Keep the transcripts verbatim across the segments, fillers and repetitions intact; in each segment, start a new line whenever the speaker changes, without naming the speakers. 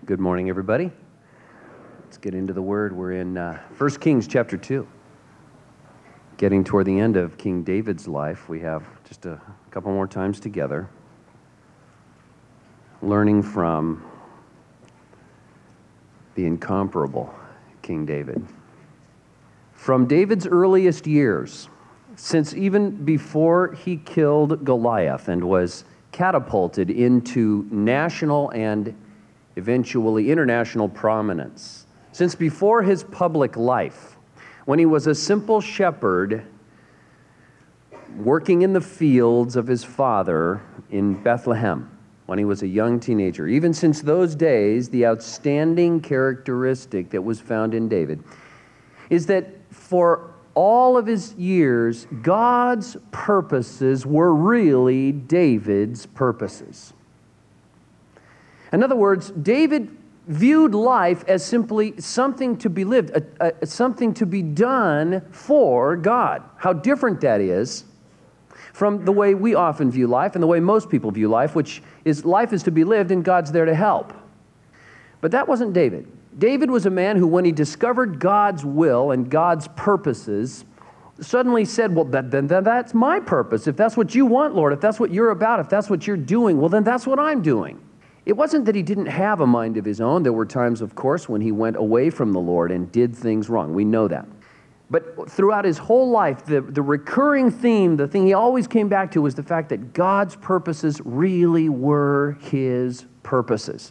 Good morning, everybody. Let's get into the Word. We're in uh, First Kings chapter two. Getting toward the end of King David's life, we have just a couple more times together, learning from the incomparable King David. From David's earliest years, since even before he killed Goliath and was catapulted into national and eventually international prominence, since before his public life, when he was a simple shepherd working in the fields of his father in Bethlehem, when he was a young teenager, even since those days, the outstanding characteristic that was found in David is that for all of his years, God's purposes were really David's purposes. In other words, David viewed life as simply something to be lived, a, a, something to be done for God. How different that is from the way we often view life and the way most people view life, which is life is to be lived and God's there to help. But that wasn't David. David was a man who, when he discovered God's will and God's purposes, suddenly said, well, that, then, then that's my purpose. If that's what you want, Lord, if that's what you're about, if that's what you're doing, well, then that's what I'm doing. It wasn't that he didn't have a mind of his own. There were times, of course, when he went away from the Lord and did things wrong. We know that. But throughout his whole life, the, the recurring theme, the thing he always came back to was the fact that God's purposes really were his purposes.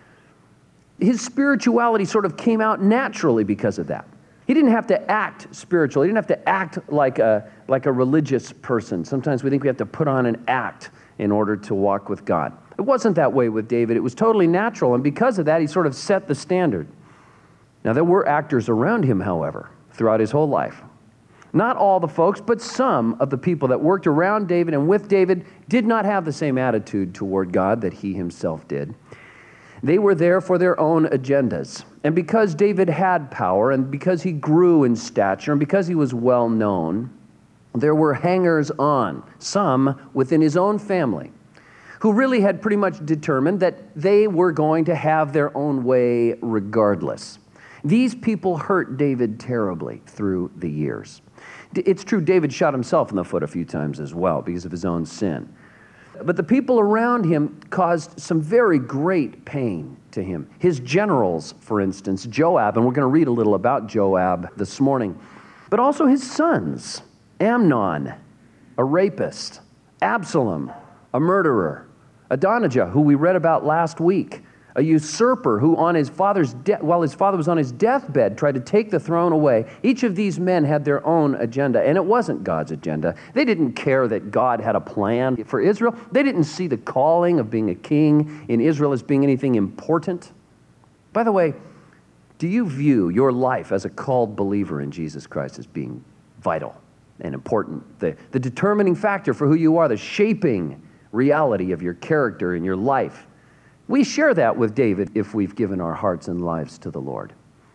His spirituality sort of came out naturally because of that. He didn't have to act spiritual. He didn't have to act like a, like a religious person. Sometimes we think we have to put on an act in order to walk with God. It wasn't that way with David. It was totally natural, and because of that, he sort of set the standard. Now, there were actors around him, however, throughout his whole life. Not all the folks, but some of the people that worked around David and with David did not have the same attitude toward God that he himself did. They were there for their own agendas. And because David had power, and because he grew in stature, and because he was well known, there were hangers-on, some within his own family, who really had pretty much determined that they were going to have their own way regardless. These people hurt David terribly through the years. It's true, David shot himself in the foot a few times as well because of his own sin. But the people around him caused some very great pain to him. His generals, for instance, Joab, and we're going to read a little about Joab this morning, but also his sons, Amnon, a rapist, Absalom, a murderer, Adonijah, who we read about last week, a usurper who on his father's de- while his father was on his deathbed tried to take the throne away. Each of these men had their own agenda, and it wasn't God's agenda. They didn't care that God had a plan for Israel. They didn't see the calling of being a king in Israel as being anything important. By the way, do you view your life as a called believer in Jesus Christ as being vital and important, the, the determining factor for who you are, the shaping reality of your character in your life? We share that with David if we've given our hearts and lives to the Lord.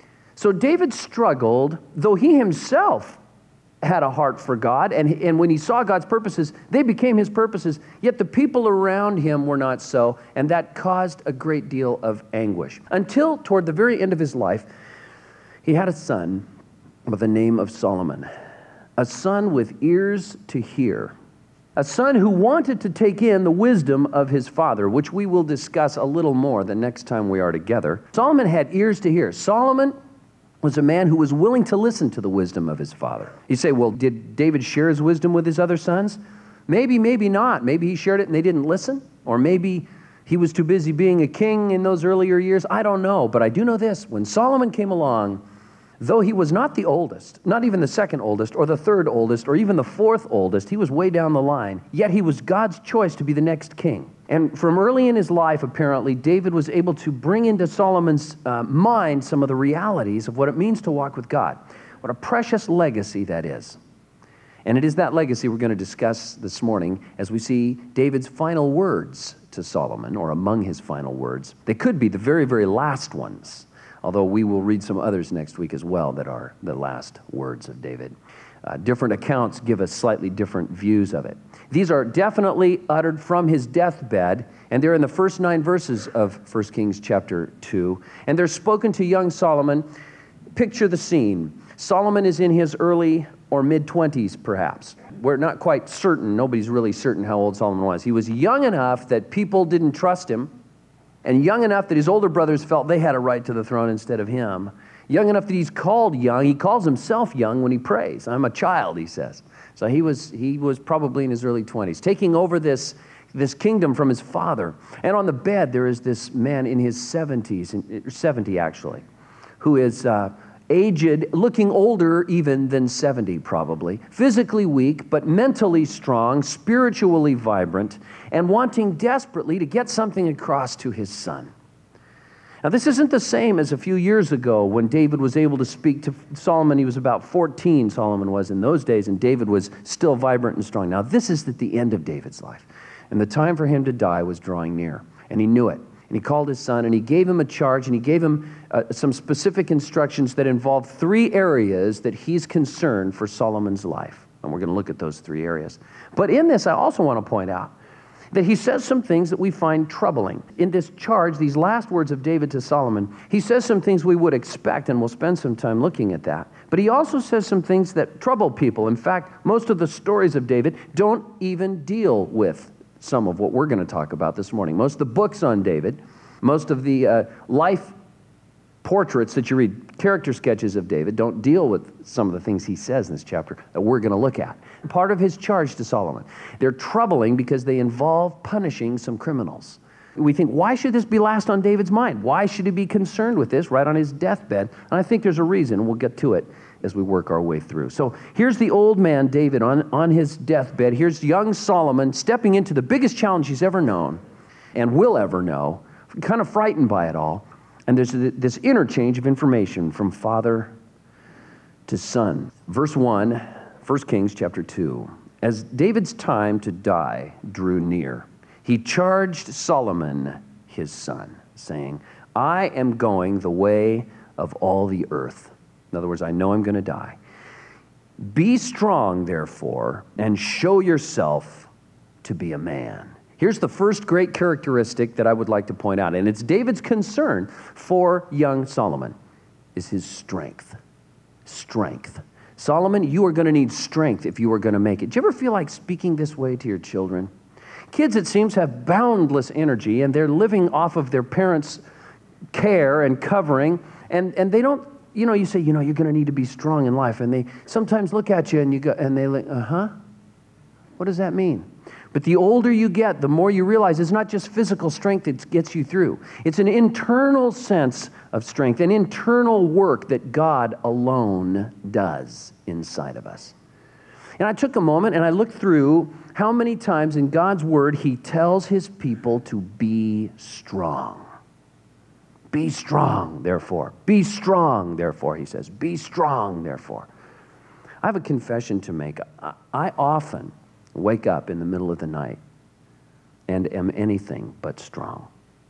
So David struggled, though he himself had a heart for God, and, and when he saw God's purposes, they became his purposes, yet the people around him were not so, and that caused a great deal of anguish. Until toward the very end of his life, he had a son by the name of Solomon, a son with ears to hear, a son who wanted to take in the wisdom of his father, which we will discuss a little more the next time we are together. Solomon had ears to hear. Solomon was a man who was willing to listen to the wisdom of his father. You say, well, did David share his wisdom with his other sons? Maybe, maybe not. Maybe he shared it and they didn't listen. Or maybe he was too busy being a king in those earlier years. I don't know. But I do know this. When Solomon came along, though he was not the oldest, not even the second oldest, or the third oldest, or even the fourth oldest, he was way down the line, yet he was God's choice to be the next king. And from early in his life, apparently, David was able to bring into Solomon's uh, mind some of the realities of what it means to walk with God. What a precious legacy that is. And it is that legacy we're going to discuss this morning as we see David's final words to Solomon, or among his final words. They could be the very, very last ones, although we will read some others next week as well that are the last words of David. Uh, different accounts give us slightly different views of it. These are definitely uttered from his deathbed, And they're in the first nine verses of First Kings chapter two. And they're spoken to young Solomon. Picture the scene. Solomon is in his early or mid-twenties, perhaps. We're not quite certain. Nobody's really certain how old Solomon was. He was young enough that people didn't trust him, and young enough that his older brothers felt they had a right to the throne instead of him. Young enough that he's called young. He calls himself young when he prays. I'm a child, he says. So he was he was probably in his early twenties, taking over this, this kingdom from his father. And on the bed, there is this man in his seventies, seventy actually, who is uh, aged, looking older even than seventy probably, physically weak, but mentally strong, spiritually vibrant, and wanting desperately to get something across to his son. Now, this isn't the same as a few years ago when David was able to speak to Solomon. He was about fourteen, Solomon was in those days, and David was still vibrant and strong. Now, this is at the end of David's life, and the time for him to die was drawing near, and he knew it. And he called his son, and he gave him a charge, and he gave him uh, some specific instructions that involved three areas that he's concerned for Solomon's life. And we're going to look at those three areas. But in this, I also want to point out that he says some things that we find troubling. In this charge, these last words of David to Solomon, he says some things we would expect, and we'll spend some time looking at that. But he also says some things that trouble people. In fact, most of the stories of David don't even deal with some of what we're going to talk about this morning. Most of the books on David, most of the uh, life portraits that you read, character sketches of David, don't deal with some of the things he says in this chapter that we're going to look at. Part of his charge to Solomon. They're troubling because they involve punishing some criminals. We think, why should this be last on David's mind? Why should he be concerned with this right on his deathbed? And I think there's a reason. We'll get to it as we work our way through. So here's the old man, David, on, on his deathbed. Here's young Solomon stepping into the biggest challenge he's ever known and will ever know, kind of frightened by it all. And there's this interchange of information from father to son. Verse one, First Kings chapter two. As David's time to die drew near, he charged Solomon, his son, saying, I am going the way of all the earth. In other words, I know I'm going to die. Be strong, therefore, and show yourself to be a man. Here's the first great characteristic that I would like to point out, and it's David's concern for young Solomon, is his strength. Strength. Solomon, you are going to need strength if you are going to make it. Do you ever feel like speaking this way to your children? Kids, it seems, have boundless energy, and they're living off of their parents' care and covering, and, and they don't, you know, you say, you know, you're going to need to be strong in life, and they sometimes look at you and you go, and they like, uh-huh, what does that mean? But the older you get, the more you realize it's not just physical strength that gets you through. It's an internal sense of strength, an internal work that God alone does inside of us. And I took a moment and I looked through how many times in God's Word He tells His people to be strong. Be strong, therefore. Be strong, therefore, He says. Be strong, therefore. I have a confession to make. I often wake up in the middle of the night and am anything but strong.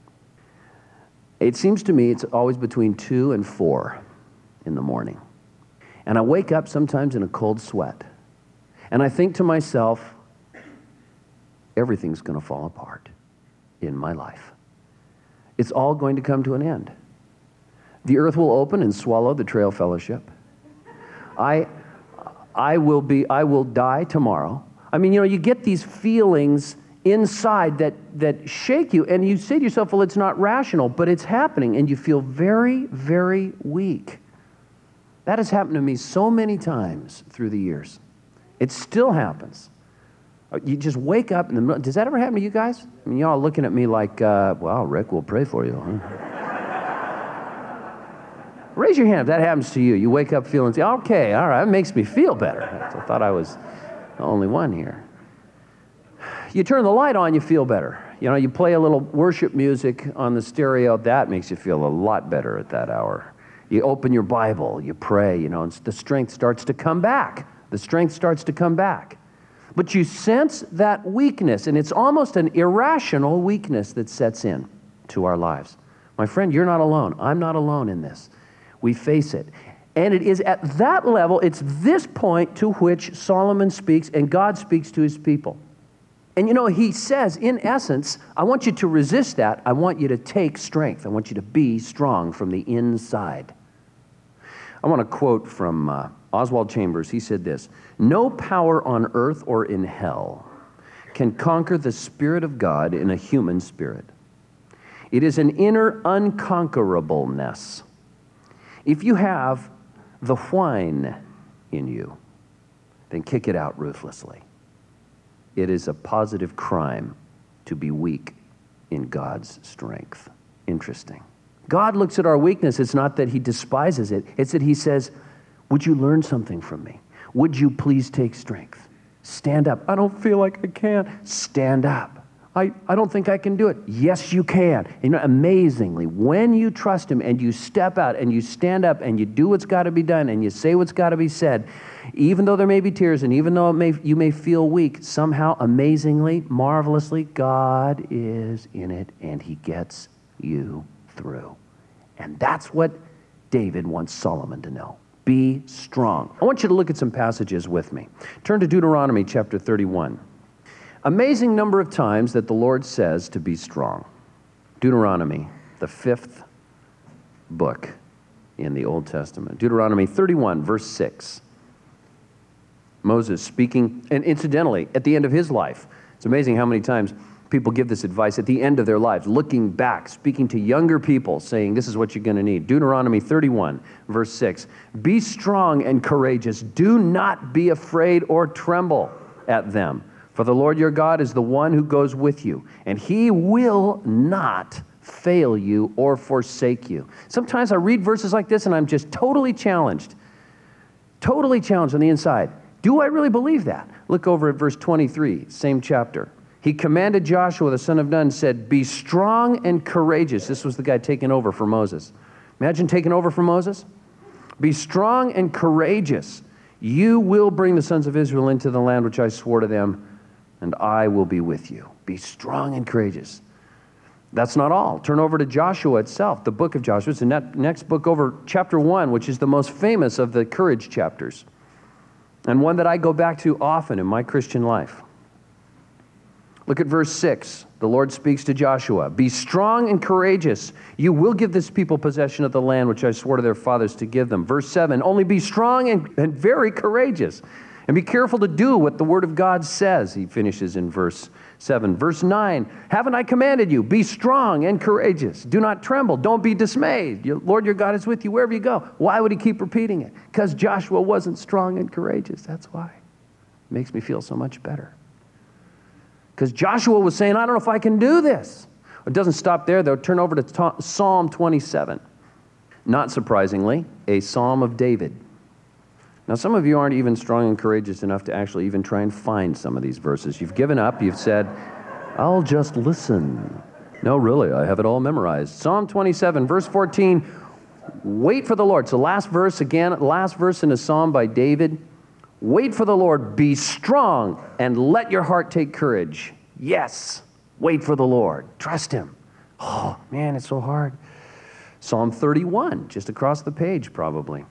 It seems to me it's always between two and four in the morning. And I wake up sometimes in a cold sweat. And I think to myself, everything's going to fall apart in my life. It's all going to come to an end. The earth will open and swallow the Trail Fellowship. I, I will be, I will die tomorrow. I mean, you know, you get these feelings inside that, that shake you, and you say to yourself, well, it's not rational, but it's happening, and you feel very, very weak. That has happened to me so many times through the years. It still happens. You just wake up in the middle. Does that ever happen to you guys? I mean, y'all looking at me like, uh, well, Rick, we'll pray for you, huh? Raise your hand if that happens to you. You wake up feeling, okay, all right, that makes me feel better. I thought I was the only one here. You turn the light on, you feel better. You know, you play a little worship music on the stereo, that makes you feel a lot better at that hour. You open your Bible, you pray, you know, and the strength starts to come back. The strength starts to come back. But you sense that weakness, and it's almost an irrational weakness that sets in to our lives. My friend, you're not alone. I'm not alone in this. We face it. And it is at that level, it's this point to which Solomon speaks and God speaks to his people. And you know, he says, in essence, I want you to resist that. I want you to take strength. I want you to be strong from the inside. I want to quote from uh, Oswald Chambers. He said this, "No power on earth or in hell can conquer the Spirit of God in a human spirit. It is an inner unconquerableness. If you have the whine in you, then kick it out ruthlessly. It is a positive crime to be weak in God's strength." Interesting. God looks at our weakness. It's not that he despises it. It's that he says, would you learn something from me? Would you please take strength? Stand up. I don't feel like I can. Stand up. I, I don't think I can do it. Yes, you can. And you know, amazingly, when you trust him and you step out and you stand up and you do what's got to be done and you say what's got to be said, even though there may be tears and even though it may, you may feel weak, somehow, amazingly, marvelously, God is in it and he gets you through. And that's what David wants Solomon to know. Be strong. I want you to look at some passages with me. Turn to Deuteronomy chapter thirty-one. Amazing number of times that the Lord says to be strong. Deuteronomy, the fifth book in the Old Testament. Deuteronomy thirty-one, verse six. Moses speaking, and incidentally, at the end of his life. It's amazing how many times people give this advice at the end of their lives, looking back, speaking to younger people, saying, this is what you're going to need. Deuteronomy thirty-one, verse six. Be strong and courageous. Do not be afraid or tremble at them. For the Lord your God is the one who goes with you, and he will not fail you or forsake you. Sometimes I read verses like this and I'm just totally challenged. Totally challenged on the inside. Do I really believe that? Look over at verse twenty-three, same chapter. He commanded Joshua, the son of Nun, said, be strong and courageous. This was the guy taking over for Moses. Imagine taking over for Moses. Be strong and courageous. You will bring the sons of Israel into the land which I swore to them, and I will be with you. Be strong and courageous. That's not all. Turn over to Joshua itself, the book of Joshua. It's the next book over, chapter one, which is the most famous of the courage chapters, and one that I go back to often in my Christian life. Look at verse six. The Lord speaks to Joshua. Be strong and courageous. You will give this people possession of the land which I swore to their fathers to give them. Verse seven. Only be strong and, and very courageous. And be careful to do what the word of God says. He finishes in verse seven. Verse nine. Haven't I commanded you? Be strong and courageous. Do not tremble. Don't be dismayed. Your Lord your God is with you wherever you go. Why would he keep repeating it? Because Joshua wasn't strong and courageous. That's why. It makes me feel so much better. Because Joshua was saying, I don't know if I can do this. It doesn't stop there, though. Turn over to Psalm twenty-seven. Not surprisingly, a Psalm of David. Now, some of you aren't even strong and courageous enough to actually even try and find some of these verses. You've given up. You've said, I'll just listen. No, really, I have it all memorized. Psalm twenty-seven, verse fourteen, wait for the Lord. So last verse again, last verse in a psalm by David. Wait for the Lord, be strong, and let your heart take courage. Yes, wait for the Lord. Trust him. Oh, man, it's so hard. Psalm thirty-one, just across the page probably.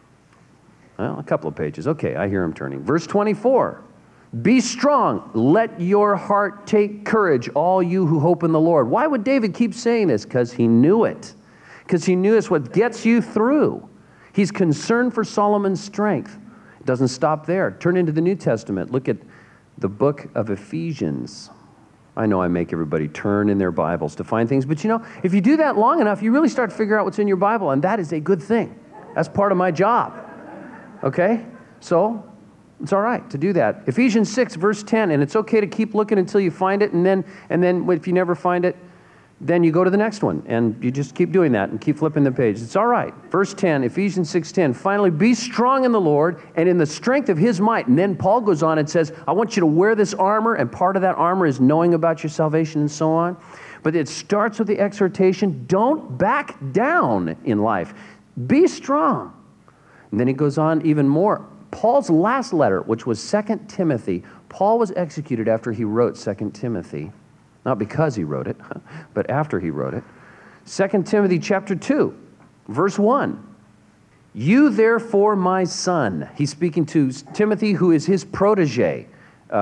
Well, a couple of pages. Okay, I hear him turning. Verse twenty-four, be strong, let your heart take courage, all you who hope in the Lord. Why would David keep saying this? Because he knew it. Because he knew it's what gets you through. He's concerned for Solomon's strength. It doesn't stop there. Turn into the New Testament. Look at the book of Ephesians. I know I make everybody turn in their Bibles to find things, but you know, if you do that long enough, you really start to figure out what's in your Bible, and that is a good thing. That's part of my job. Okay? So, it's all right to do that. Ephesians six, verse ten, and it's okay to keep looking until you find it, and then, and then if you never find it, then you go to the next one, and you just keep doing that and keep flipping the page. It's all right. Verse ten, Ephesians six ten, finally, be strong in the Lord and in the strength of his might. And then Paul goes on and says, I want you to wear this armor, and part of that armor is knowing about your salvation and so on. But it starts with the exhortation, don't back down in life. Be strong. And then he goes on even more. Paul's last letter, which was Second Timothy, Paul was executed after he wrote Second Timothy. Not because he wrote it, but after he wrote it. Second Timothy chapter two, verse one. You therefore, my son. He's speaking to Timothy, who is his protege. Uh,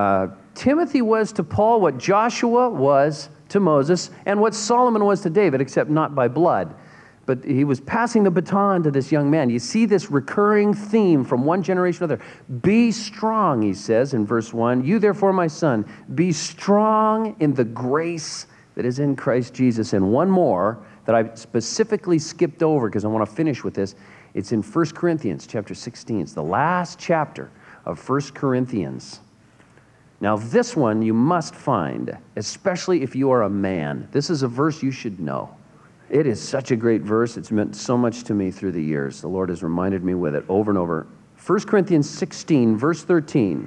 Timothy was to Paul what Joshua was to Moses and what Solomon was to David, except not by blood. But he was passing the baton to this young man. You see this recurring theme from one generation to another. Be strong, he says in verse one. You therefore, my son, be strong in the grace that is in Christ Jesus. And one more that I specifically skipped over because I want to finish with this. It's in First Corinthians chapter sixteen. It's the last chapter of First Corinthians. Now this one you must find, especially if you are a man. This is a verse you should know. It is such a great verse. It's meant so much to me through the years. The Lord has reminded me with it over and over. First Corinthians sixteen, verse thirteen.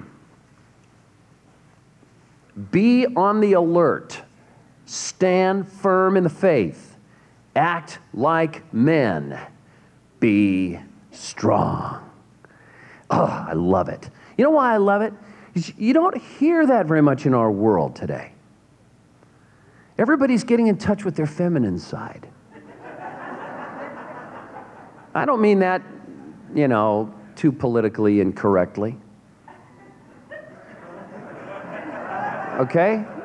Be on the alert. Stand firm in the faith. Act like men. Be strong. Oh, I love it. You know why I love it? You don't hear that very much in our world today. Everybody's getting in touch with their feminine side. I don't mean that, you know, too politically incorrectly. Okay?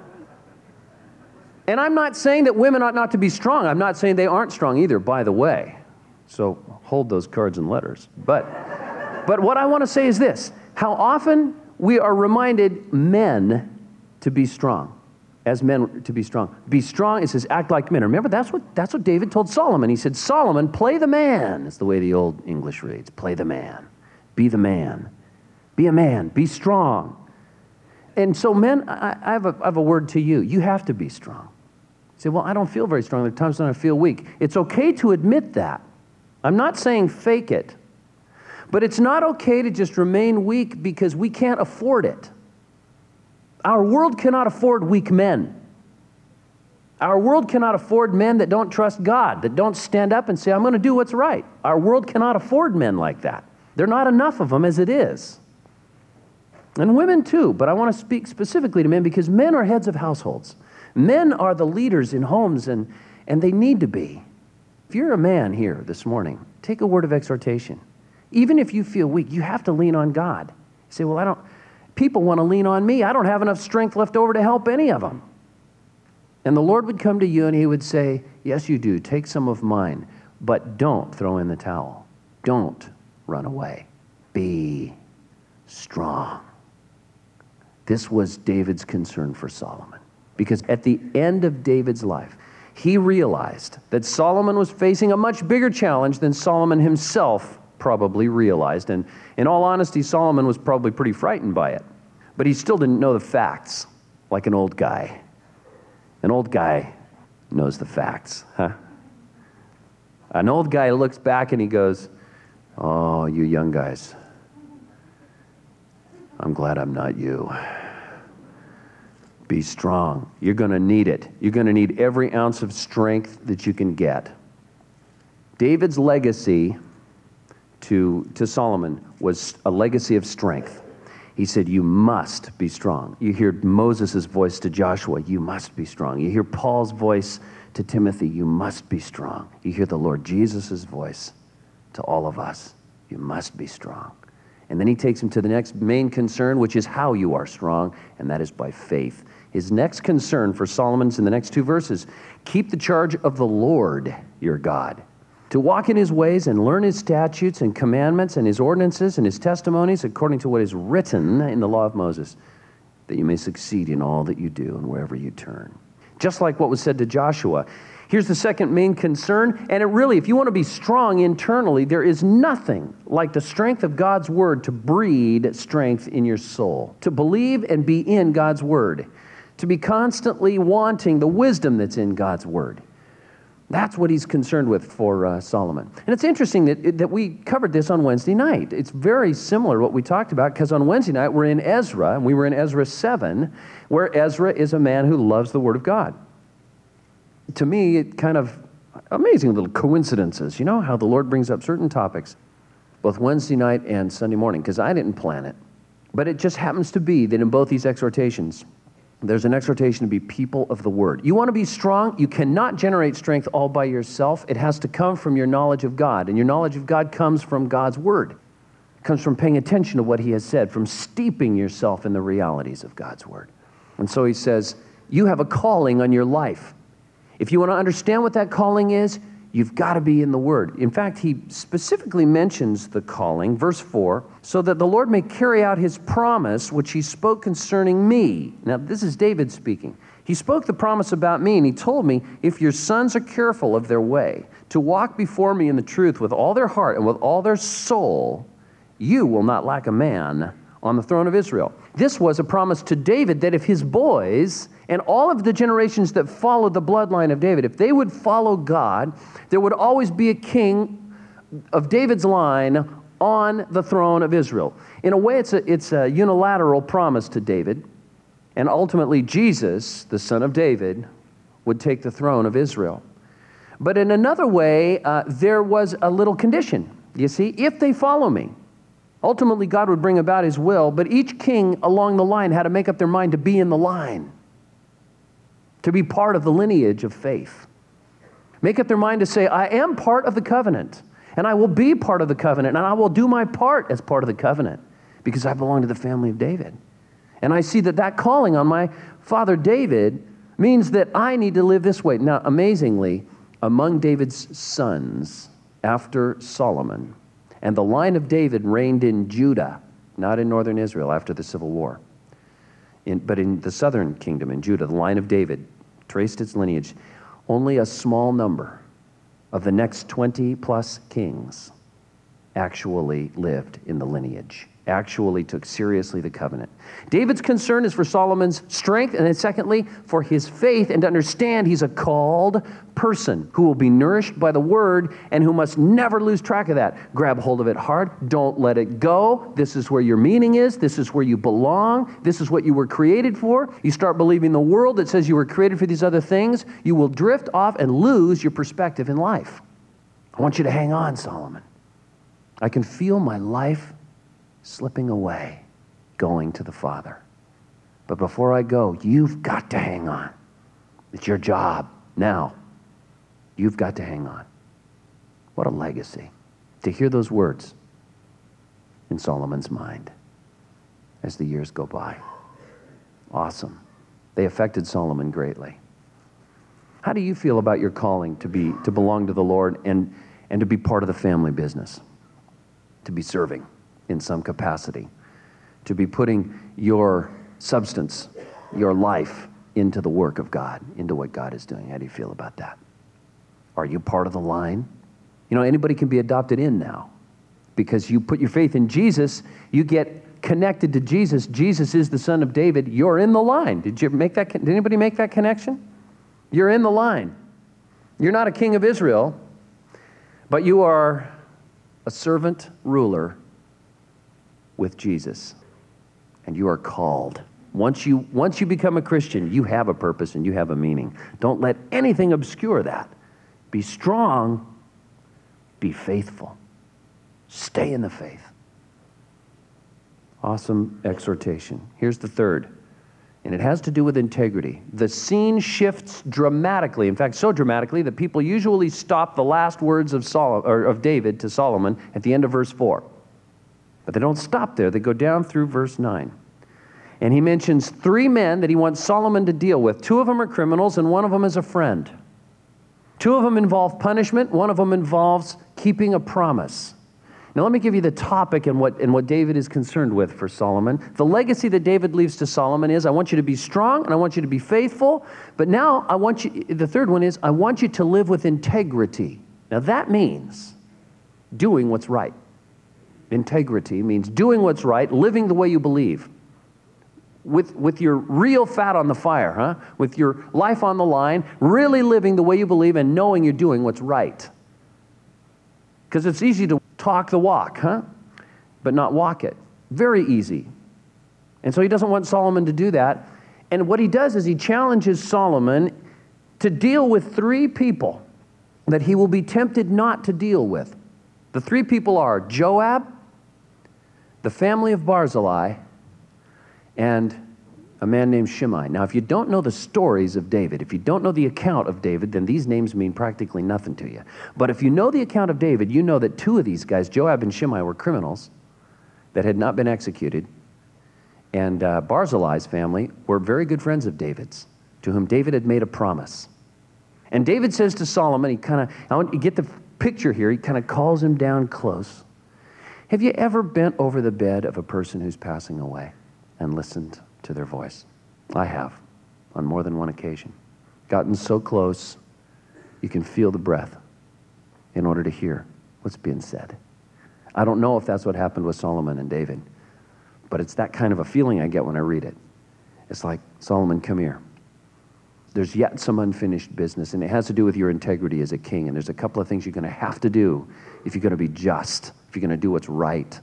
And I'm not saying that women ought not to be strong. I'm not saying they aren't strong either, by the way. So hold those cards and letters. But, but what I want to say is this. How often we are reminded men to be strong. As men to be strong. Be strong, it says act like men. Remember, that's what that's what David told Solomon. He said, Solomon, play the man. It's the way the old English reads. Play the man. Be the man. Be a man. Be strong. And so men, I, I, have a, I have a word to you. You have to be strong. You say, well, I don't feel very strong. There are times when I feel weak. It's okay to admit that. I'm not saying fake it. But it's not okay to just remain weak because we can't afford it. Our world cannot afford weak men. Our world cannot afford men that don't trust God, that don't stand up and say, I'm going to do what's right. Our world cannot afford men like that. There are not enough of them as it is. And women too, but I want to speak specifically to men because men are heads of households. Men are the leaders in homes, and, and they need to be. If you're a man here this morning, take a word of exhortation. Even if you feel weak, you have to lean on God. You say, well, I don't... People want to lean on me. I don't have enough strength left over to help any of them. And the Lord would come to you and he would say, yes, you do. Take some of mine, but don't throw in the towel. Don't run away. Be strong. This was David's concern for Solomon. Because at the end of David's life, he realized that Solomon was facing a much bigger challenge than Solomon himself probably realized. And in all honesty, Solomon was probably pretty frightened by it. But he still didn't know the facts, like an old guy. An old guy knows the facts, huh? An old guy looks back and he goes, oh, you young guys, I'm glad I'm not you. Be strong. You're going to need it. You're going to need every ounce of strength that you can get. David's legacy To, to Solomon was a legacy of strength. He said, you must be strong. You hear Moses' voice to Joshua, you must be strong. You hear Paul's voice to Timothy, you must be strong. You hear the Lord Jesus' voice to all of us, you must be strong. And then he takes him to the next main concern, which is how you are strong, and that is by faith. His next concern for Solomon's in the next two verses, keep the charge of the Lord your God. To walk in his ways and learn his statutes and commandments and his ordinances and his testimonies according to what is written in the law of Moses, that you may succeed in all that you do and wherever you turn. Just like what was said to Joshua. Here's the second main concern, and it really, if you want to be strong internally, there is nothing like the strength of God's word to breed strength in your soul. To believe and be in God's word. To be constantly wanting the wisdom that's in God's word. That's what he's concerned with for uh, Solomon. And it's interesting that, that we covered this on Wednesday night. It's very similar to what we talked about, because on Wednesday night we're in Ezra, and we were in Ezra seven, where Ezra is a man who loves the Word of God. To me, it kind of amazing little coincidences, you know, how the Lord brings up certain topics, both Wednesday night and Sunday morning, because I didn't plan it. But it just happens to be that in both these exhortations, there's an exhortation to be people of the Word. You want to be strong? You cannot generate strength all by yourself. It has to come from your knowledge of God, and your knowledge of God comes from God's Word. It comes from paying attention to what he has said, from steeping yourself in the realities of God's word. And so he says, you have a calling on your life. If you want to understand what that calling is, you've got to be in the word. In fact, he specifically mentions the calling, verse four, so that the Lord may carry out his promise, which he spoke concerning me. Now, this is David speaking. He spoke the promise about me, and he told me, if your sons are careful of their way, to walk before me in the truth with all their heart and with all their soul, you will not lack a man on the throne of Israel. This was a promise to David that if his boys and all of the generations that followed the bloodline of David, if they would follow God, there would always be a king of David's line on the throne of Israel. In a way, it's a, it's a unilateral promise to David, and ultimately Jesus, the son of David, would take the throne of Israel. But in another way, uh, there was a little condition. You see, if they follow me, ultimately God would bring about his will, but each king along the line had to make up their mind to be in the line, to be part of the lineage of faith. Make up their mind to say, I am part of the covenant, and I will be part of the covenant, and I will do my part as part of the covenant, because I belong to the family of David. And I see that that calling on my father David means that I need to live this way. Now, amazingly, among David's sons after Solomon, and the line of David reigned in Judah, not in northern Israel after the Civil War, in, but in the southern kingdom, in Judah, the line of David traced its lineage. Only a small number of the next twenty plus kings actually lived in the lineage, actually took seriously the covenant. David's concern is for Solomon's strength, and then secondly, for his faith, and to understand he's a called person who will be nourished by the word and who must never lose track of that. Grab hold of it hard. Don't let it go. This is where your meaning is. This is where you belong. This is what you were created for. You start believing the world that says you were created for these other things, you will drift off and lose your perspective in life. I want you to hang on, Solomon. I can feel my life slipping away, going to the Father. But before I go, you've got to hang on. It's your job now. You've got to hang on. What a legacy to hear those words in Solomon's mind as the years go by. Awesome. They affected Solomon greatly. How do you feel about your calling to be to belong to the Lord and, and to be part of the family business, to be serving in some capacity, to be putting your substance, your life into the work of God, into what God is doing? How do you feel about that? Are you part of the line? You know, anybody can be adopted in now because you put your faith in Jesus, you get connected to Jesus. Jesus is the son of David. You're in the line. Did you make that? Did anybody make that connection? You're in the line. You're not a king of Israel, but you are a servant ruler with Jesus, and you are called. Once you, once you become a Christian, you have a purpose and you have a meaning. Don't let anything obscure that. Be strong, be faithful. Stay in the faith. Awesome exhortation. Here's the third, and it has to do with integrity. The scene shifts dramatically, in fact, so dramatically that people usually stop the last words of Sol- or of David to Solomon at the end of verse four. But they don't stop there. They go down through verse nine. And he mentions three men that he wants Solomon to deal with. Two of them are criminals, and one of them is a friend. Two of them involve punishment. One of them involves keeping a promise. Now let me give you the topic and what, and what David is concerned with for Solomon. The legacy that David leaves to Solomon is, I want you to be strong, and I want you to be faithful. But now I want you, the third one is, I want you to live with integrity. Now that means doing what's right. Integrity means doing what's right, living the way you believe. With, with your real fat on the fire, huh? With your life on the line, really living the way you believe and knowing you're doing what's right. Because it's easy to talk the walk, huh? But not walk it. Very easy. And so he doesn't want Solomon to do that. And what he does is he challenges Solomon to deal with three people that he will be tempted not to deal with. The three people are Joab, the family of Barzillai, and a man named Shimei. Now, if you don't know the stories of David, if you don't know the account of David, then these names mean practically nothing to you. But if you know the account of David, you know that two of these guys, Joab and Shimei, were criminals, that had not been executed. And uh, Barzillai's family were very good friends of David's, to whom David had made a promise. And David says to Solomon, he kind of, I want you to get the picture here, he kind of calls him down close. Have you ever bent over the bed of a person who's passing away and listened to their voice? I have, on more than one occasion. Gotten so close, you can feel the breath in order to hear what's being said. I don't know if that's what happened with Solomon and David, but it's that kind of a feeling I get when I read it. It's like, Solomon, come here. There's yet some unfinished business, and it has to do with your integrity as a king, and there's a couple of things you're going to have to do if you're going to be just, if you're going to do what's right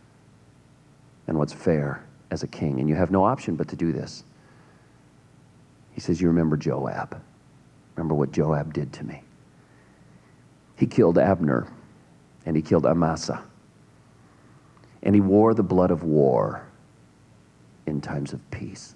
and what's fair as a king, and you have no option but to do this. He says, you remember Joab. Remember what Joab did to me. He killed Abner, and he killed Amasa, and he wore the blood of war in times of peace.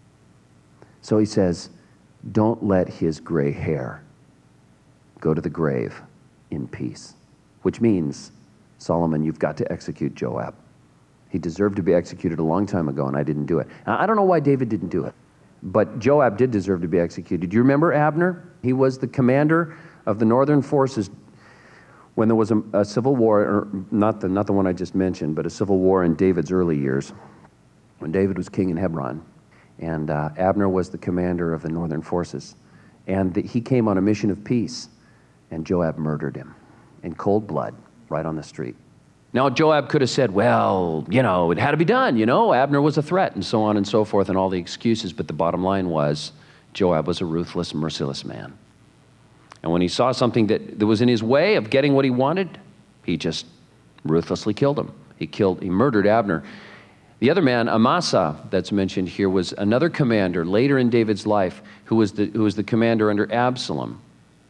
So he says, don't let his gray hair go to the grave in peace, which means, Solomon, you've got to execute Joab. He deserved to be executed a long time ago, and I didn't do it. Now, I don't know why David didn't do it, but Joab did deserve to be executed. Do you remember Abner? He was the commander of the northern forces when there was a, a civil war, or not the, not the one I just mentioned, but a civil war in David's early years, when David was king in Hebron. And uh, Abner was the commander of the northern forces. And the, he came on a mission of peace, and Joab murdered him in cold blood right on the street. Now, Joab could have said, well, you know, it had to be done, you know, Abner was a threat, and so on and so forth, and all the excuses, but the bottom line was, Joab was a ruthless, merciless man. And when he saw something that, that was in his way of getting what he wanted, he just ruthlessly killed him. He killed, he murdered Abner. The other man, Amasa, that's mentioned here, was another commander later in David's life who was the, who was the commander under Absalom.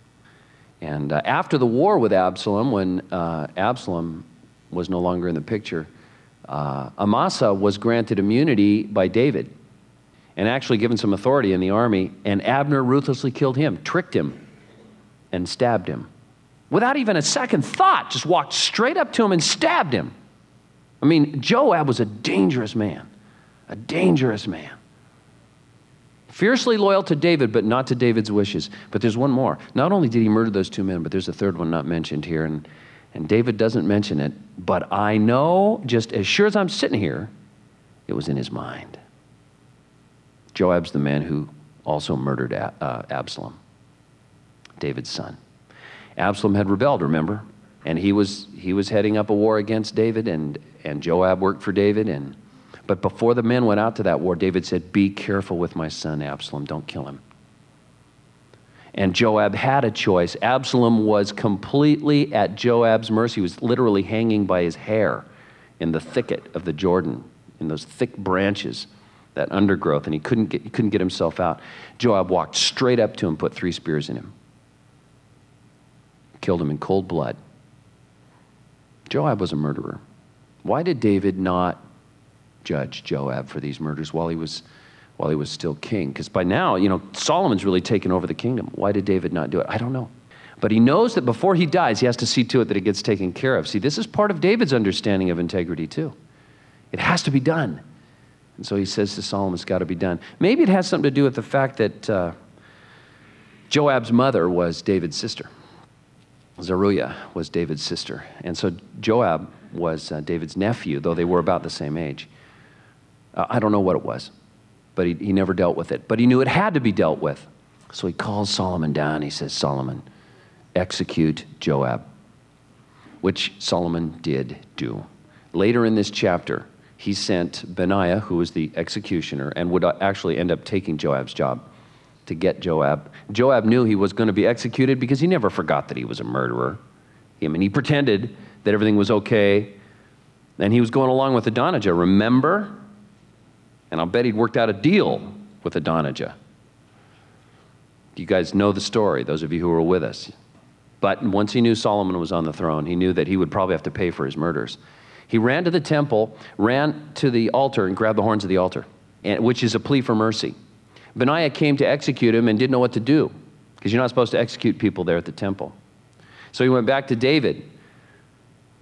And uh, after the war with Absalom, when uh, Absalom was no longer in the picture, uh, Amasa was granted immunity by David and actually given some authority in the army, and Abner ruthlessly killed him, tricked him, and stabbed him. Without even a second thought, just walked straight up to him and stabbed him. I mean, Joab was a dangerous man, a dangerous man. Fiercely loyal to David, but not to David's wishes. But there's one more. Not only did he murder those two men, but there's a third one not mentioned here, and, and David doesn't mention it, but I know, just as sure as I'm sitting here, it was in his mind. Joab's the man who also murdered uh, Absalom, David's son. Absalom had rebelled, remember? And he was he was heading up a war against David, and, and Joab worked for David. And but before the men went out to that war, David said, be careful with my son Absalom, don't kill him. And Joab had a choice. Absalom was completely at Joab's mercy. He was literally hanging by his hair in the thicket of the Jordan, in those thick branches, that undergrowth, and he couldn't get, he couldn't get himself out. Joab walked straight up to him, put three spears in him, killed him in cold blood. Joab was a murderer. Why did David not judge Joab for these murders while he was while he was still king? Because by now, you know, Solomon's really taken over the kingdom. Why did David not do it? I don't know. But he knows that before he dies, he has to see to it that it gets taken care of. See, this is part of David's understanding of integrity too. It has to be done. And so he says to Solomon, it's got to be done. Maybe it has something to do with the fact that uh, Joab's mother was David's sister. Zeruiah was David's sister. And so Joab was uh, David's nephew, though they were about the same age. Uh, I don't know what it was, but he, he never dealt with it. But he knew it had to be dealt with. So he calls Solomon down. He says, Solomon, execute Joab, which Solomon did do. Later in this chapter, he sent Benaiah, who was the executioner, and would actually end up taking Joab's job, to get Joab. Joab knew he was going to be executed because he never forgot that he was a murderer. I mean, he pretended that everything was okay, and he was going along with Adonijah, remember? And I'll bet he'd worked out a deal with Adonijah. You guys know the story, those of you who were with us. But once he knew Solomon was on the throne, he knew that he would probably have to pay for his murders. He ran to the temple, ran to the altar, and grabbed the horns of the altar, which is a plea for mercy. Benaiah came to execute him and didn't know what to do, because you're not supposed to execute people there at the temple. So he went back to David.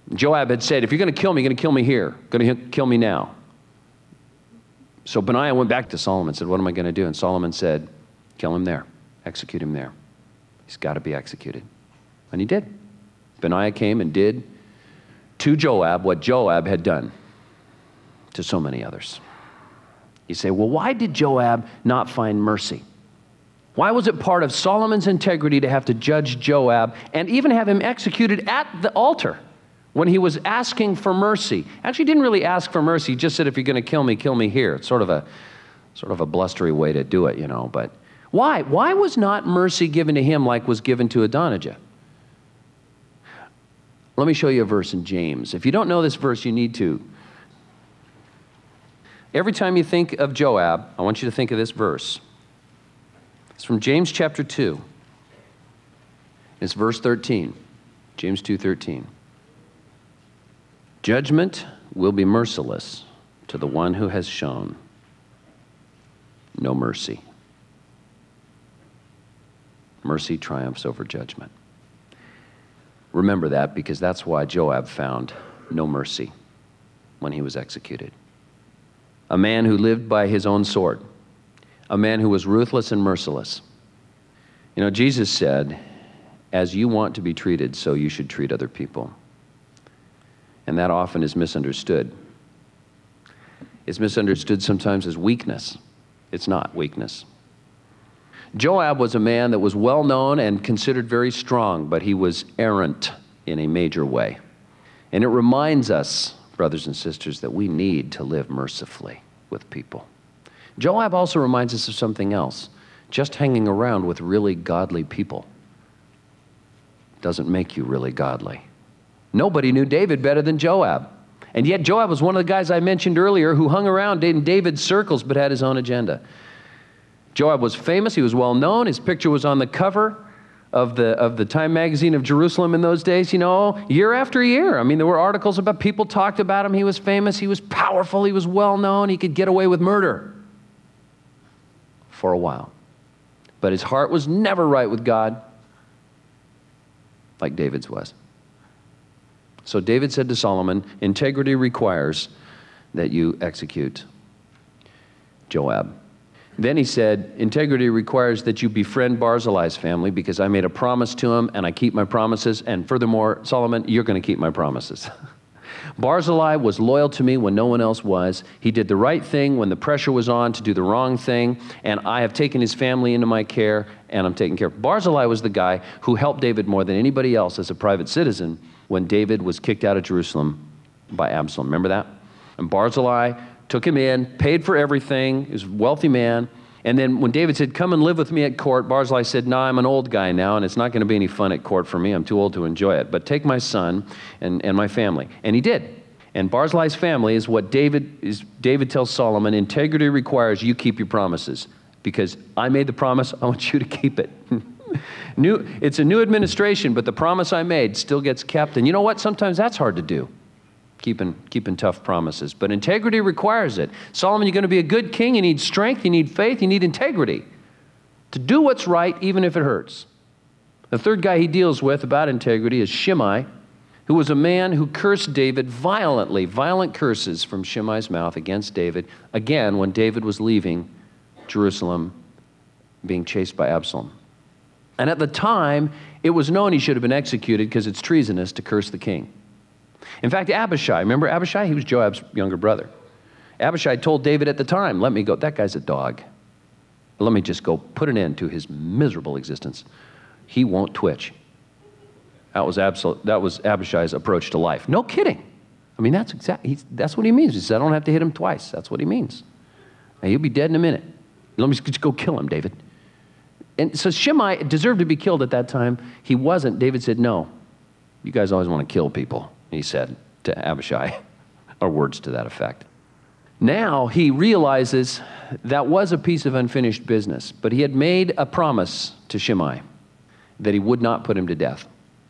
Joab had said, if you're going to kill me, you're going to kill me here. Going to kill me now. So Benaiah went back to Solomon and said, what am I going to do? And Solomon said, kill him there. Execute him there. He's got to be executed. And he did. Benaiah came and did to Joab what Joab had done to so many others. You say, well, why did Joab not find mercy? Why was it part of Solomon's integrity to have to judge Joab and even have him executed at the altar when he was asking for mercy? Actually, he didn't really ask for mercy. He just said, if you're going to kill me, kill me here. It's sort of a sort of a blustery way to do it, you know. But why? Why was not mercy given to him like was given to Adonijah? Let me show you a verse in James. If you don't know this verse, you need to. Every time you think of Joab, I want you to think of this verse. It's from James chapter two. It's verse thirteen. James two thirteen. Judgment will be merciless to the one who has shown no mercy. Mercy triumphs over judgment. Remember that, because that's why Joab found no mercy when he was executed. A man who lived by his own sword. A man who was ruthless and merciless. You know, Jesus said, as you want to be treated, so you should treat other people. And that often is misunderstood. It's misunderstood sometimes as weakness. It's not weakness. Joab was a man that was well known and considered very strong, but he was errant in a major way. And it reminds us, brothers and sisters, that we need to live mercifully with people. Joab also reminds us of something else. Just hanging around with really godly people doesn't make you really godly. Nobody knew David better than Joab. And yet Joab was one of the guys I mentioned earlier who hung around in David's circles but had his own agenda. Joab was famous. He was well known. His picture was on the cover of the of the Time magazine of Jerusalem in those days, you know, year after year. I mean, there were articles about people talked about him. He was famous. He was powerful. He was well known. He could get away with murder for a while. But his heart was never right with God like David's was. So David said to Solomon, integrity requires that you execute Joab. Then he said, integrity requires that you befriend Barzillai's family because I made a promise to him and I keep my promises. And furthermore, Solomon, you're going to keep my promises. Barzillai was loyal to me when no one else was. He did the right thing when the pressure was on to do the wrong thing. And I have taken his family into my care and I'm taking care of. Barzillai was the guy who helped David more than anybody else as a private citizen when David was kicked out of Jerusalem by Absalom. Remember that? And Barzillai took him in, paid for everything. He was a wealthy man. And then when David said, come and live with me at court, Barzillai said, no, I'm an old guy now, and it's not going to be any fun at court for me. I'm too old to enjoy it. But take my son and, and my family. And he did. And Barzillai's family is what David is. David tells Solomon, integrity requires you keep your promises. Because I made the promise, I want you to keep it. new, it's a new administration, but the promise I made still gets kept. And you know what? Sometimes that's hard to do. Keeping, keeping tough promises. But integrity requires it. Solomon, you're going to be a good king. You need strength. You need faith. You need integrity to do what's right, even if it hurts. The third guy he deals with about integrity is Shimei, who was a man who cursed David violently, violent curses from Shimei's mouth against David, again, when David was leaving Jerusalem, being chased by Absalom. And at the time, it was known he should have been executed because it's treasonous to curse the king. In fact, Abishai, remember Abishai? He was Joab's younger brother. Abishai told David at the time, let me go. That guy's a dog. Let me just go put an end to his miserable existence. He won't twitch. That was absolute, that was Abishai's approach to life. No kidding. I mean, that's exactly, that's what he means. He said, I don't have to hit him twice. That's what he means. And he'll be dead in a minute. Let me just go kill him, David. And so Shimei deserved to be killed at that time. He wasn't. David said, no, you guys always want to kill people, he said to Abishai, or words to that effect. Now he realizes that was a piece of unfinished business, but he had made a promise to Shimei that he would not put him to death.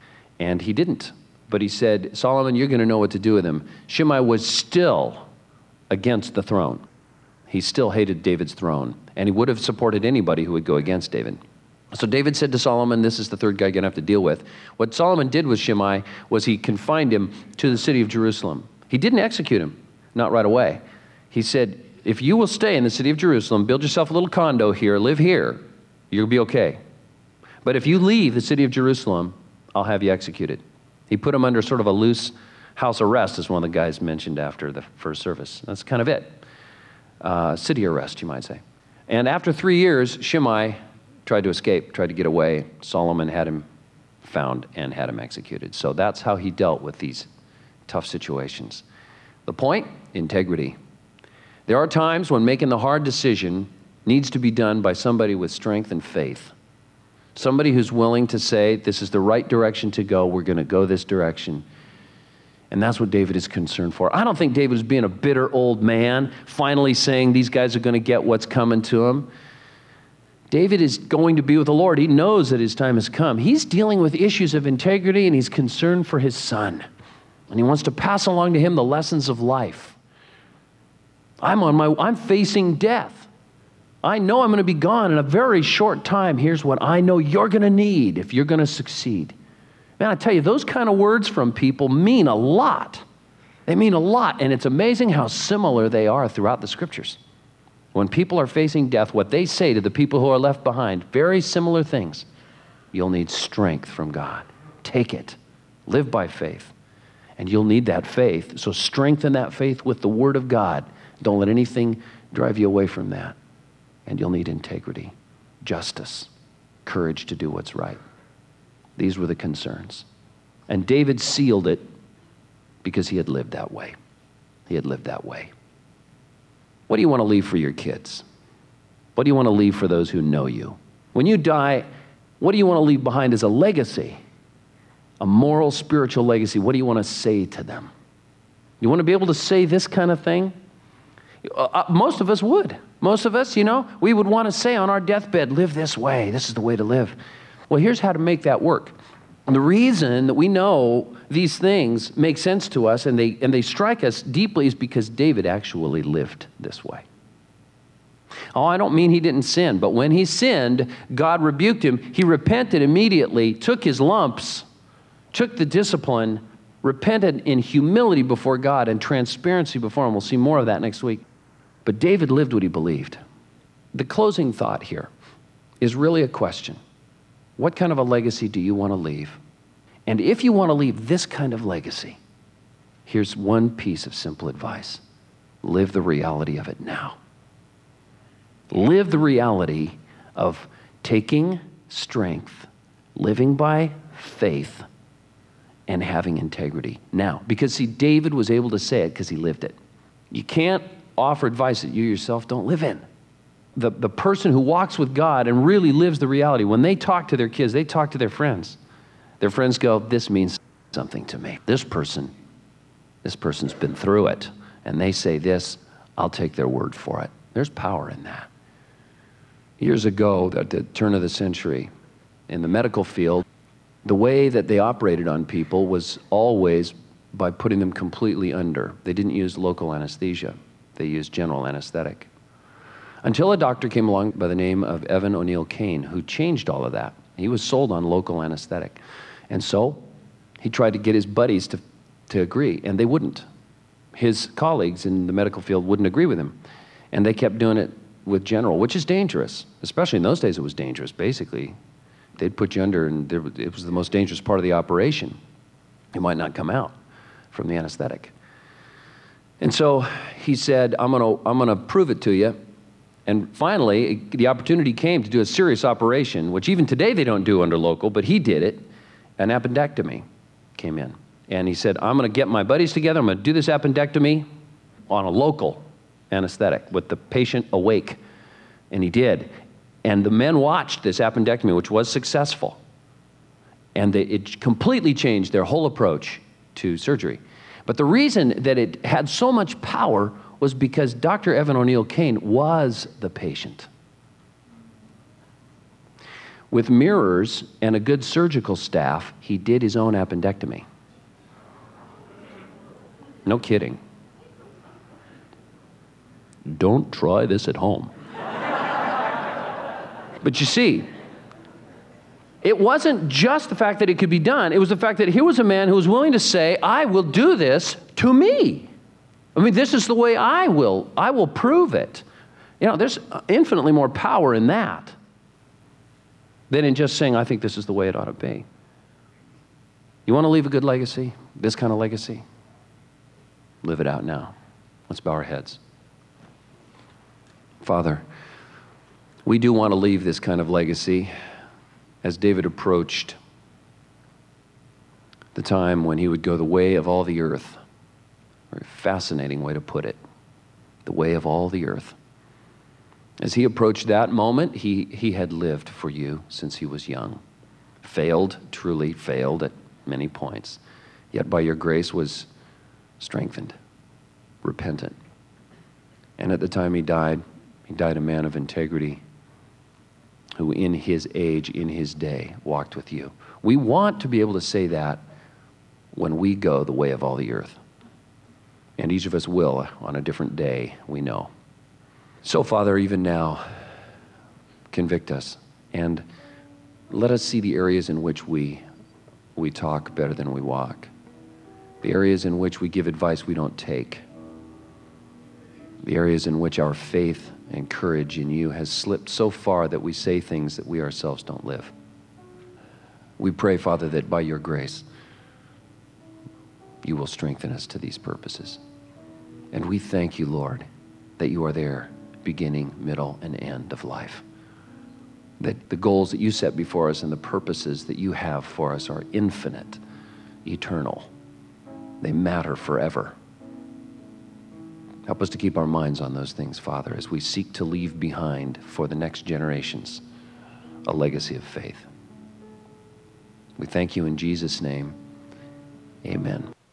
And he didn't. But he said, Solomon, you're going to know what to do with him. Shimei was still against the throne. He still hated David's throne. And he would have supported anybody who would go against David. So David said to Solomon, this is the third guy you're going to have to deal with. What Solomon did with Shimei was he confined him to the city of Jerusalem. He didn't execute him, not right away. He said, if you will stay in the city of Jerusalem, build yourself a little condo here, live here, you'll be okay. But if you leave the city of Jerusalem, I'll have you executed. He put him under sort of a loose house arrest, as one of the guys mentioned after the first service. That's kind of it. Uh, city arrest, you might say. And after three years, Shimei tried to escape, tried to get away. Solomon had him found and had him executed. So that's how he dealt with these tough situations. The point? Integrity. There are times when making the hard decision needs to be done by somebody with strength and faith. Somebody who's willing to say, this is the right direction to go, we're going to go this direction. And that's what David is concerned for. I don't think David is being a bitter old man, finally saying these guys are going to get what's coming to him. David is going to be with the Lord. He knows that his time has come. He's dealing with issues of integrity, and he's concerned for his son. And he wants to pass along to him the lessons of life. I'm on my, I'm facing death. I know I'm going to be gone in a very short time. Here's what I know you're going to need if you're going to succeed. Man, I tell you, those kind of words from people mean a lot. They mean a lot, and it's amazing how similar they are throughout the Scriptures. When people are facing death, what they say to the people who are left behind, very similar things. You'll need strength from God. Take it. Live by faith. And you'll need that faith. So strengthen that faith with the Word of God. Don't let anything drive you away from that. And you'll need integrity, justice, courage to do what's right. These were the concerns. And David sealed it because he had lived that way. He had lived that way. What do you want to leave for your kids? What do you want to leave for those who know you? When you die, what do you want to leave behind as a legacy? A moral, spiritual legacy. What do you want to say to them? You want to be able to say this kind of thing? Uh, most of us would. Most of us, you know, we would want to say on our deathbed, live this way. This is the way to live. Well, here's how to make that work. And the reason that we know these things make sense to us and they and they strike us deeply is because David actually lived this way. Oh, I don't mean he didn't sin, but when he sinned, God rebuked him. He repented immediately, took his lumps, took the discipline, repented in humility before God and transparency before him. We'll see more of that next week. But David lived what he believed. The closing thought here is really a question. What kind of a legacy do you want to leave? And if you want to leave this kind of legacy, here's one piece of simple advice. Live the reality of it now. Live the reality of taking strength, living by faith, and having integrity now. Because see, David was able to say it because he lived it. You can't offer advice that you yourself don't live in. The, the person who walks with God and really lives the reality, when they talk to their kids, they talk to their friends. Their friends go, this means something to me. This person, this person's been through it. And they say this, I'll take their word for it. There's power in that. Years ago, at the turn of the century, in the medical field, the way that they operated on people was always by putting them completely under. They didn't use local anesthesia. They used general anesthetic. Until a doctor came along by the name of Evan O'Neill Kane, who changed all of that. He was sold on local anesthetic. And so he tried to get his buddies to, to agree, and they wouldn't. His colleagues in the medical field wouldn't agree with him. And they kept doing it with general, which is dangerous. Especially in those days, it was dangerous, basically. They'd put you under, and there, it was the most dangerous part of the operation. You might not come out from the anesthetic. And so he said, I'm going to I'm going to prove it to you. And finally, the opportunity came to do a serious operation, which even today they don't do under local, but he did it. An appendectomy came in. And he said, I'm going to get my buddies together. I'm going to do this appendectomy on a local anesthetic with the patient awake. And he did. And the men watched this appendectomy, which was successful. And they, it completely changed their whole approach to surgery. But the reason that it had so much power was because Doctor Evan O'Neill Kane was the patient. With mirrors and a good surgical staff, he did his own appendectomy. No kidding. Don't try this at home. But you see, It wasn't just the fact that it could be done. It was the fact that here was a man who was willing to say, I will do this to me. I mean, this is the way I will. I will prove it. You know, there's infinitely more power in that than in just saying, I think this is the way it ought to be. You want to leave a good legacy? This kind of legacy? Live it out now. Let's bow our heads. Father, we do want to leave this kind of legacy as David approached the time when he would go the way of all the earth. Very fascinating way to put it. The way of all the earth. As he approached that moment, he, he had lived for you since he was young. Failed, truly failed at many points. Yet by your grace was strengthened, repentant. And at the time he died, he died a man of integrity who in his age, in his day, walked with you. We want to be able to say that when we go the way of all the earth. And each of us will on a different day, we know. So, Father, even now, convict us and let us see the areas in which we, we talk better than we walk. The areas in which we give advice we don't take. The areas in which our faith and courage in you has slipped so far that we say things that we ourselves don't live. We pray, Father, that by your grace, you will strengthen us to these purposes. And we thank you, Lord, that you are there, beginning, middle, and end of life. That the goals that you set before us and the purposes that you have for us are infinite, eternal. They matter forever. Help us to keep our minds on those things, Father, as we seek to leave behind for the next generations a legacy of faith. We thank you in Jesus' name. Amen.